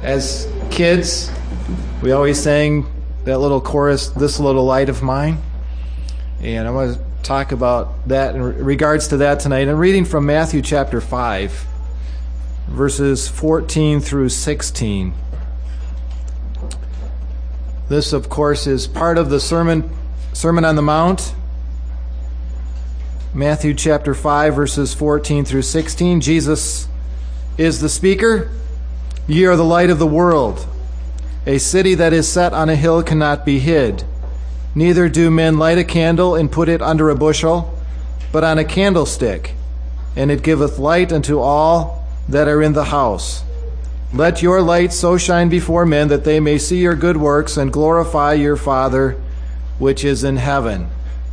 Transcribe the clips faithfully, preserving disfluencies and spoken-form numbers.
As kids, we always sang that little chorus, "This Little Light of Mine." And I want to talk about that in regards to that tonight. I'm reading from Matthew chapter five, verses fourteen through sixteen. This, of course, is part of the Sermon, Sermon on the Mount. Matthew chapter five, verses fourteen through sixteen. Jesus is the speaker. "Ye are the light of the world. A city that is set on a hill cannot be hid. Neither do men light a candle and put it under a bushel, but on a candlestick, and it giveth light unto all that are in the house. Let your light so shine before men that they may see your good works and glorify your Father which is in heaven."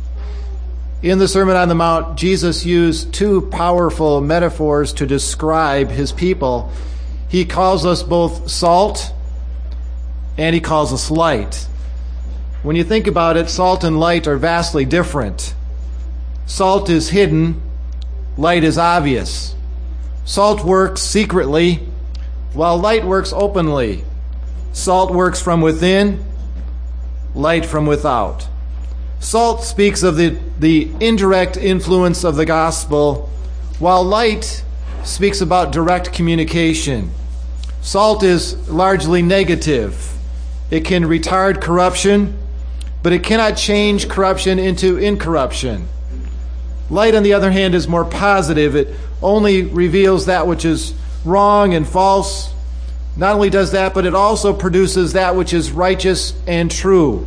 In the Sermon on the Mount, Jesus used two powerful metaphors to describe his people. He calls us both salt and he calls us light. When you think about it, salt and light are vastly different. Salt is hidden, light is obvious. Salt works secretly, while light works openly. Salt works from within, light from without. Salt speaks of the, the indirect influence of the gospel, while light speaks about direct communication. Salt is largely negative. It can retard corruption, but it cannot change corruption into incorruption. Light, on the other hand, is more positive. It only reveals that which is wrong and false. Not only does that, but it also produces that which is righteous and true.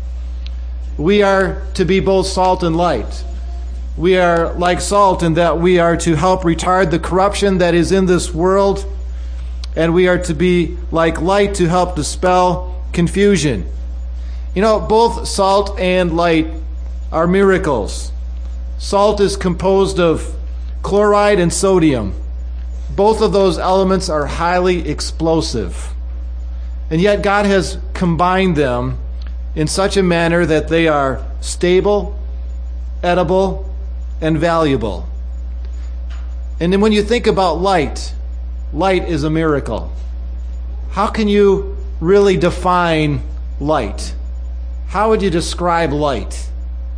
We are to be both salt and light. We are like salt in that we are to help retard the corruption that is in this world, and we are to be like light to help dispel confusion. You know, both salt and light are miracles. Salt is composed of chloride and sodium. Both of those elements are highly explosive. And yet God has combined them in such a manner that they are stable, edible, and valuable. And then when you think about light, light is a miracle. How can you really define light? How would you describe light?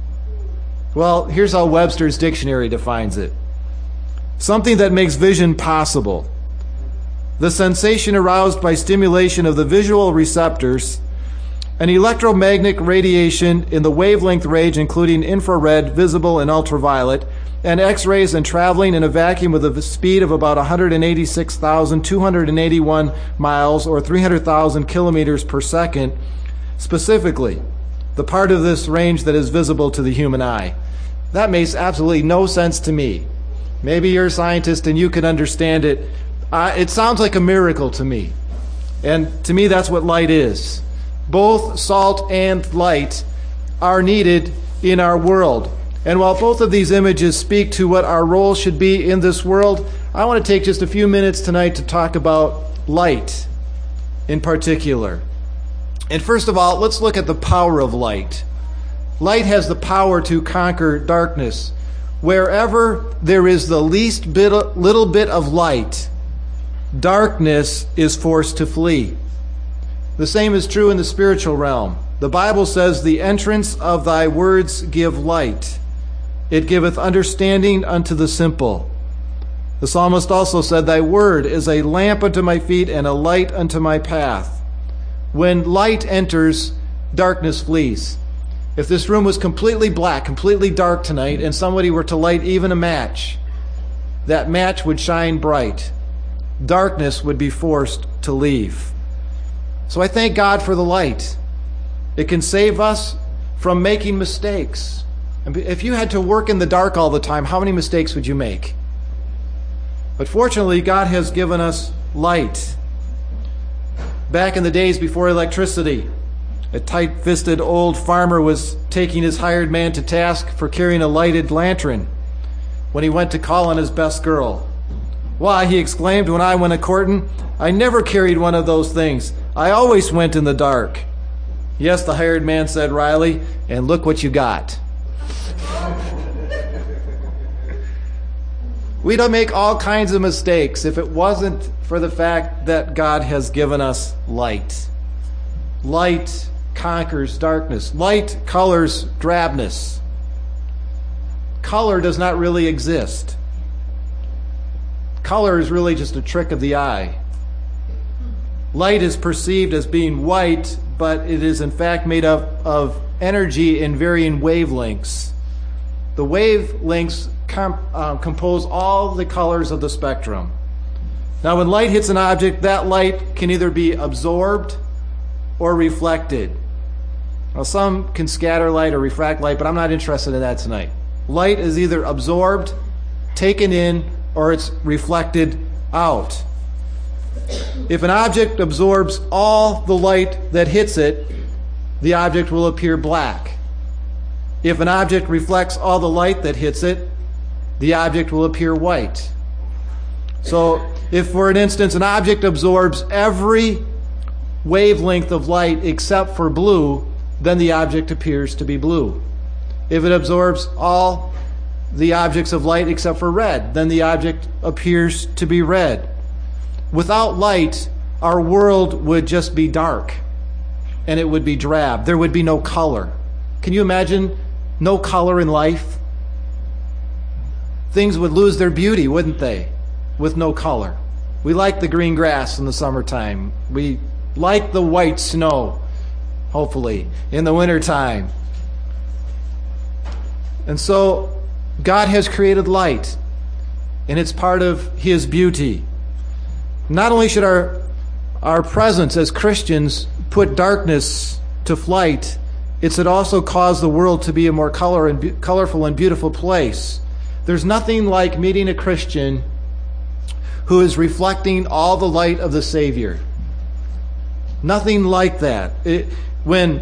Well, here's how Webster's dictionary defines it. Something that makes vision possible. The sensation aroused by stimulation of the visual receptors, an electromagnetic radiation in the wavelength range, including infrared, visible, and ultraviolet, and X-rays, and traveling in a vacuum with a speed of about one hundred eighty-six thousand two hundred eighty-one miles or three hundred thousand kilometers per second, specifically the part of this range that is visible to the human eye. That makes absolutely no sense to me. Maybe you're a scientist and you can understand it. Uh, it sounds like a miracle to me. And to me, that's what light is. Both salt and light are needed in our world. And while both of these images speak to what our role should be in this world, I want to take just a few minutes tonight to talk about light in particular. And first of all, let's look at the power of light. Light has the power to conquer darkness. Wherever there is the least bit, little bit of light, darkness is forced to flee. The same is true in the spiritual realm. The Bible says, "The entrance of thy words give light. It giveth understanding unto the simple." The psalmist also said, "Thy word is a lamp unto my feet and a light unto my path." When light enters, darkness flees. If this room was completely black, completely dark tonight, and somebody were to light even a match, that match would shine bright. Darkness would be forced to leave. So I thank God for the light. It can save us from making mistakes. If you had to work in the dark all the time, how many mistakes would you make? But fortunately, God has given us light. Back in the days before electricity, a tight-fisted old farmer was taking his hired man to task for carrying a lighted lantern when he went to call on his best girl. "Why," he exclaimed, "when I went a-courtin', I never carried one of those things. I always went in the dark." "Yes," the hired man said wryly, "and look what you got." We'd make all kinds of mistakes if it wasn't for the fact that God has given us light. Light conquers darkness. Light colors drabness. Color does not really exist. Color is really just a trick of the eye. Light is perceived as being white, but it is in fact made up of energy in varying wavelengths. The wavelengths comp- uh, compose all the colors of the spectrum. Now, when light hits an object, that light can either be absorbed or reflected. Now, some can scatter light or refract light, but I'm not interested in that tonight. Light is either absorbed, taken in, or it's reflected out. If an object absorbs all the light that hits it, the object will appear black. If an object reflects all the light that hits it, the object will appear white. So, if, for an instance, an object absorbs every wavelength of light except for blue, then the object appears to be blue. If it absorbs all the objects of light except for red, then the object appears to be red. Without light, our world would just be dark, and it would be drab. There would be no color. Can you imagine no color in life? Things would lose their beauty, wouldn't they, with no color? We like the green grass in the summertime. We like the white snow, hopefully, in the wintertime. And so God has created light, and it's part of His beauty. Not only should our, our presence as Christians put darkness to flight, it should also cause the world to be a more color and be, colorful and beautiful place. There's nothing like meeting a Christian who is reflecting all the light of the Savior. Nothing like that. It, when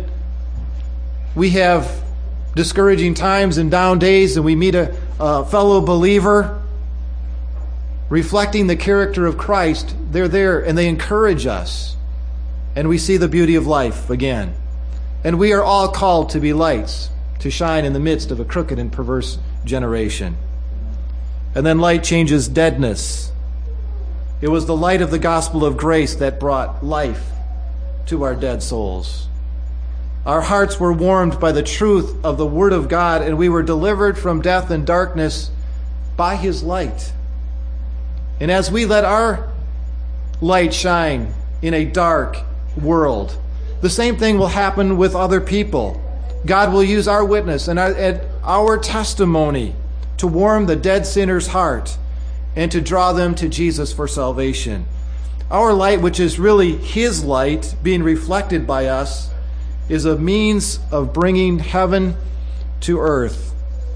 we have discouraging times and down days and we meet a, a fellow believer reflecting the character of Christ, they're there and they encourage us. And we see the beauty of life again. And we are all called to be lights, to shine in the midst of a crooked and perverse generation. And then light changes deadness. It was the light of the gospel of grace that brought life to our dead souls. Our hearts were warmed by the truth of the Word of God, and we were delivered from death and darkness by His light. And as we let our light shine in a dark world, the same thing will happen with other people. God will use our witness and our, and our testimony to warm the dead sinner's heart and to draw them to Jesus for salvation. Our light, which is really His light being reflected by us, is a means of bringing heaven to earth,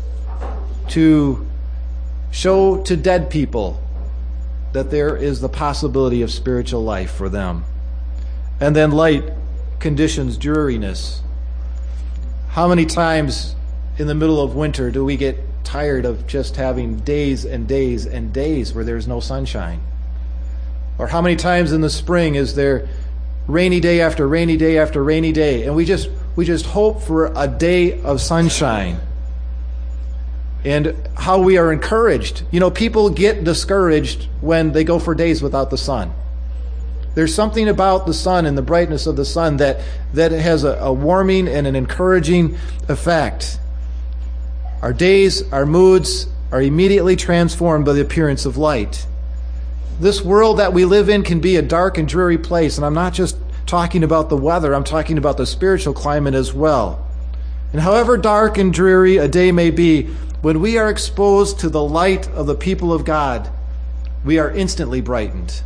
to show to dead people that there is the possibility of spiritual life for them. And then light conditions dreariness. How many times in the middle of winter do we get tired of just having days and days and days where there's no sunshine? Or how many times in the spring is there rainy day after rainy day after rainy day, and we just we just hope for a day of sunshine? And how we are encouraged. You know, people get discouraged when they go for days without the sun. There's something about the sun and the brightness of the sun that, that has a, a warming and an encouraging effect. Our days, our moods are immediately transformed by the appearance of light. This world that we live in can be a dark and dreary place, and I'm not just talking about the weather, I'm talking about the spiritual climate as well. And however dark and dreary a day may be, when we are exposed to the light of the people of God, we are instantly brightened.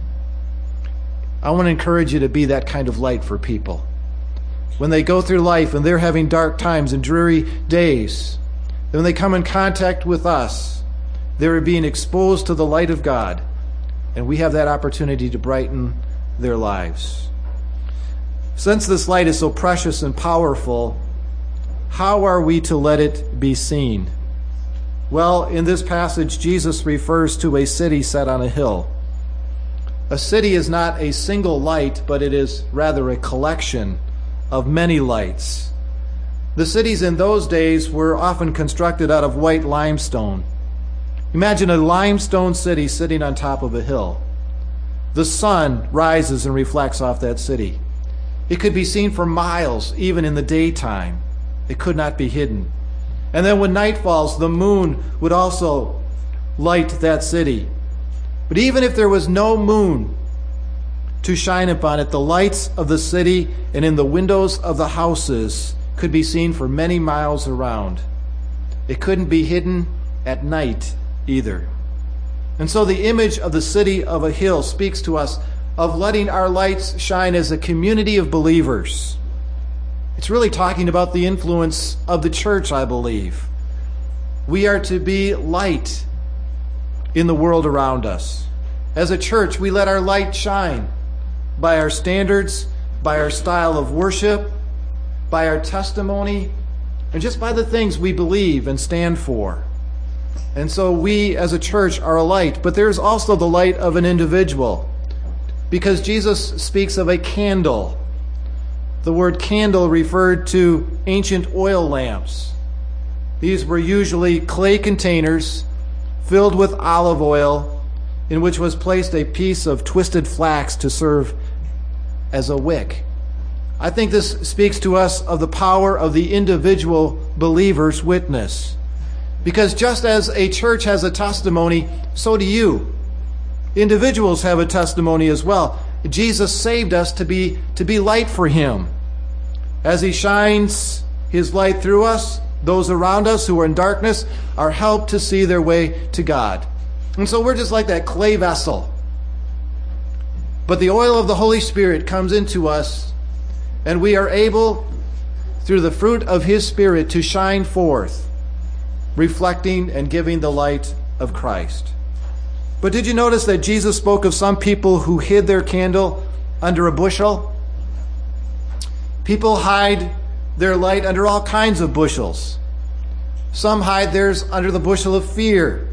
I want to encourage you to be that kind of light for people. When they go through life and they're having dark times and dreary days, when they come in contact with us, they're being exposed to the light of God, and we have that opportunity to brighten their lives. Since this light is so precious and powerful, how are we to let it be seen? Well, in this passage, Jesus refers to a city set on a hill. A city is not a single light, but it is rather a collection of many lights. The cities in those days were often constructed out of white limestone. Imagine a limestone city sitting on top of a hill. The sun rises and reflects off that city. It could be seen for miles, even in the daytime. It could not be hidden. And then when night falls, the moon would also light that city. But even if there was no moon to shine upon it, the lights of the city and in the windows of the houses could be seen for many miles around. It couldn't be hidden at night either. And so the image of the city of a hill speaks to us of letting our lights shine as a community of believers. It's really talking about the influence of the church, I believe. We are to be light in the world around us. As a church, we let our light shine by our standards, by our style of worship, by our testimony, and just by the things we believe and stand for. And so we as a church are a light, but there's also the light of an individual, because Jesus speaks of a candle. The word candle referred to ancient oil lamps. These were usually clay containers filled with olive oil, in which was placed a piece of twisted flax to serve as a wick. I think this speaks to us of the power of the individual believer's witness. Because just as a church has a testimony, so do you. Individuals have a testimony as well. Jesus saved us to be, to be light for him. As he shines his light through us, those around us who are in darkness are helped to see their way to God. And so we're just like that clay vessel. But the oil of the Holy Spirit comes into us, and we are able, through the fruit of his Spirit, to shine forth, reflecting and giving the light of Christ. But did you notice that Jesus spoke of some people who hid their candle under a bushel? People hide their light under all kinds of bushels. Some hide theirs under the bushel of fear.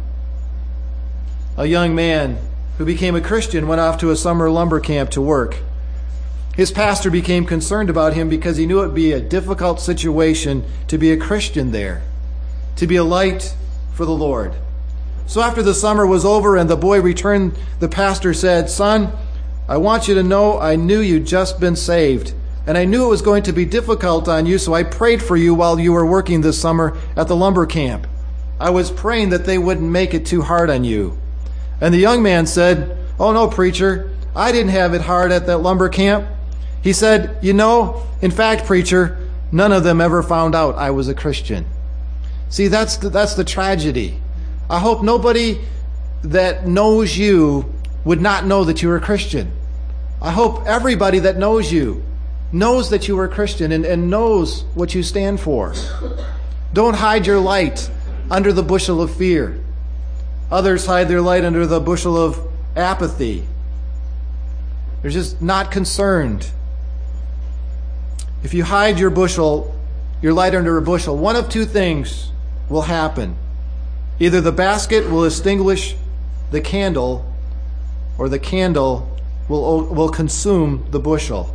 A young man who became a Christian went off to a summer lumber camp to work. His pastor became concerned about him because he knew it would be a difficult situation to be a Christian there, to be a light for the Lord. So after the summer was over and the boy returned, the pastor said, "Son, I want you to know I knew you'd just been saved, and I knew it was going to be difficult on you, so I prayed for you while you were working this summer at the lumber camp. I was praying that they wouldn't make it too hard on you." And the young man said, "Oh no, preacher, I didn't have it hard at that lumber camp." He said, "You know, in fact, preacher, none of them ever found out I was a Christian." See, that's the, that's the tragedy. I hope nobody that knows you would not know that you're a Christian. I hope everybody that knows you knows that you are a Christian and, and knows what you stand for. Don't hide your light under the bushel of fear. Others hide their light under the bushel of apathy. They're just not concerned. If you hide your bushel, your light under a bushel, one of two things will happen. Either the basket will extinguish the candle, or the candle will, will consume the bushel.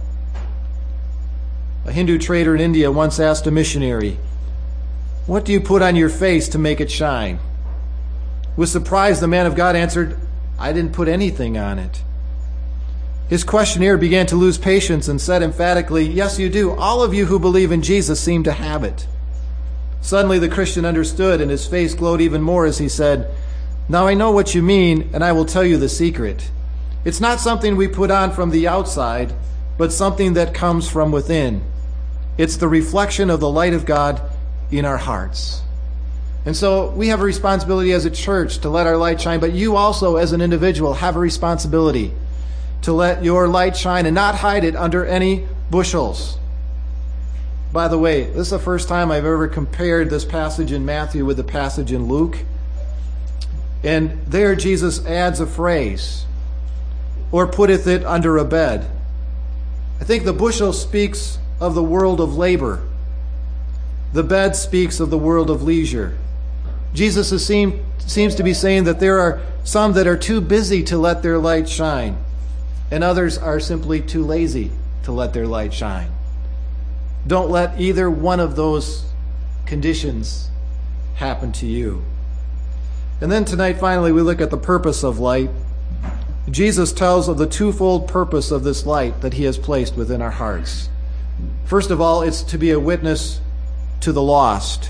A Hindu trader in India once asked a missionary, "What do you put on your face to make it shine?" With surprise, the man of God answered, "I didn't put anything on it." His questioner began to lose patience and said emphatically, "Yes, you do. All of you who believe in Jesus seem to have it." Suddenly the Christian understood, and his face glowed even more as he said, "Now I know what you mean, and I will tell you the secret. It's not something we put on from the outside, but something that comes from within. It's the reflection of the light of God in our hearts." And so we have a responsibility as a church to let our light shine, but you also as an individual have a responsibility to let your light shine and not hide it under any bushels. By the way, this is the first time I've ever compared this passage in Matthew with the passage in Luke. And there Jesus adds a phrase, "or putteth it under a bed." I think the bushel speaks of the world of labor. The bed speaks of the world of leisure. Jesus is seem, seems to be saying that there are some that are too busy to let their light shine, and others are simply too lazy to let their light shine. Don't let either one of those conditions happen to you. And then tonight, finally, we look at the purpose of light. Jesus tells of the twofold purpose of this light that he has placed within our hearts. First of all, it's to be a witness to the lost.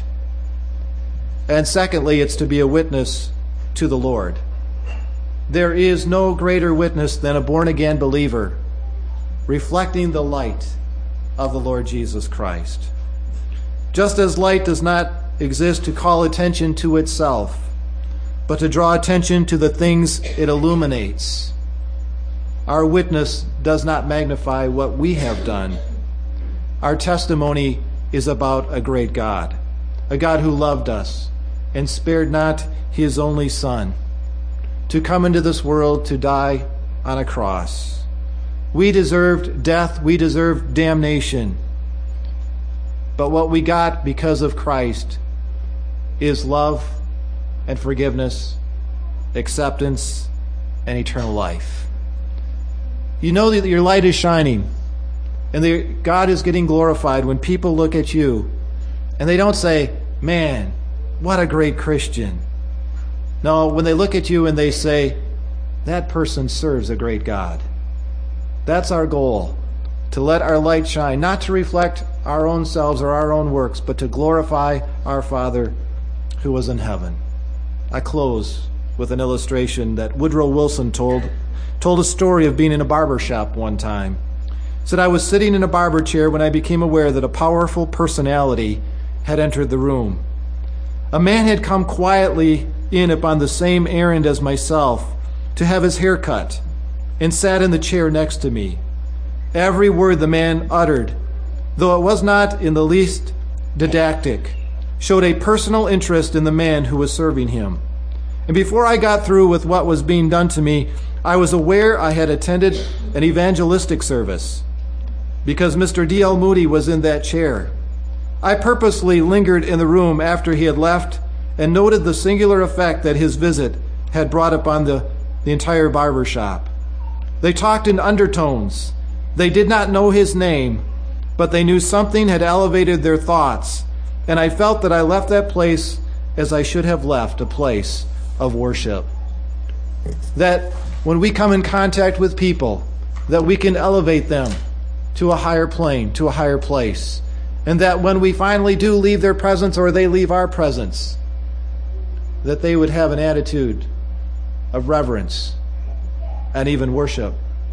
And secondly, it's to be a witness to the Lord. There is no greater witness than a born-again believer reflecting the light of the Lord Jesus Christ. Just as light does not exist to call attention to itself, but to draw attention to the things it illuminates, our witness does not magnify what we have done. Our testimony is about a great God, a God who loved us and spared not his only Son to come into this world to die on a cross. We deserved death, we deserved damnation. But what we got because of Christ is love and forgiveness, acceptance, and eternal life. You know that your light is shining, and the, God is getting glorified when people look at you, and they don't say, man, what a great Christian. No, when they look at you and they say, that person serves a great God. That's our goal, to let our light shine, not to reflect our own selves or our own works, but to glorify our Father who was in heaven. I close with an illustration that Woodrow Wilson told, told a story of being in a barber shop one time. He said, I was sitting in a barber chair when I became aware that a powerful personality had entered the room. A man had come quietly in upon the same errand as myself to have his hair cut and sat in the chair next to me. Every word the man uttered, though it was not in the least didactic, showed a personal interest in the man who was serving him. And before I got through with what was being done to me, I was aware I had attended an evangelistic service because Mister D L Moody was in that chair. I purposely lingered in the room after he had left and noted the singular effect that his visit had brought upon the, the entire barber shop. They talked in undertones. They did not know his name, but they knew something had elevated their thoughts, and I felt that I left that place as I should have left a place of worship. That when we come in contact with people, that we can elevate them to a higher plane, to a higher place. And that when we finally do leave their presence or they leave our presence, that they would have an attitude of reverence and even worship,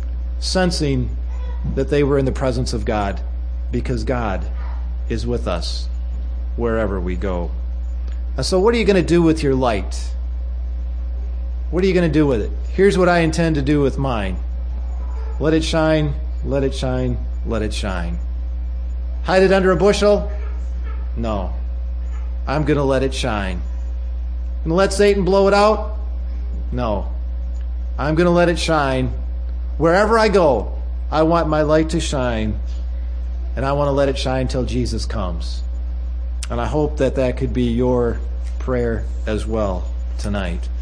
sensing that they were in the presence of God, because God is with us wherever we go. And so what are you going to do with your light? What are you going to do with it? Here's what I intend to do with mine. Let it shine, let it shine, let it shine. Hide it under a bushel? No. I'm going to let it shine. And let Satan blow it out? No. I'm going to let it shine. Wherever I go, I want my light to shine, and I want to let it shine till Jesus comes. And I hope that that could be your prayer as well tonight.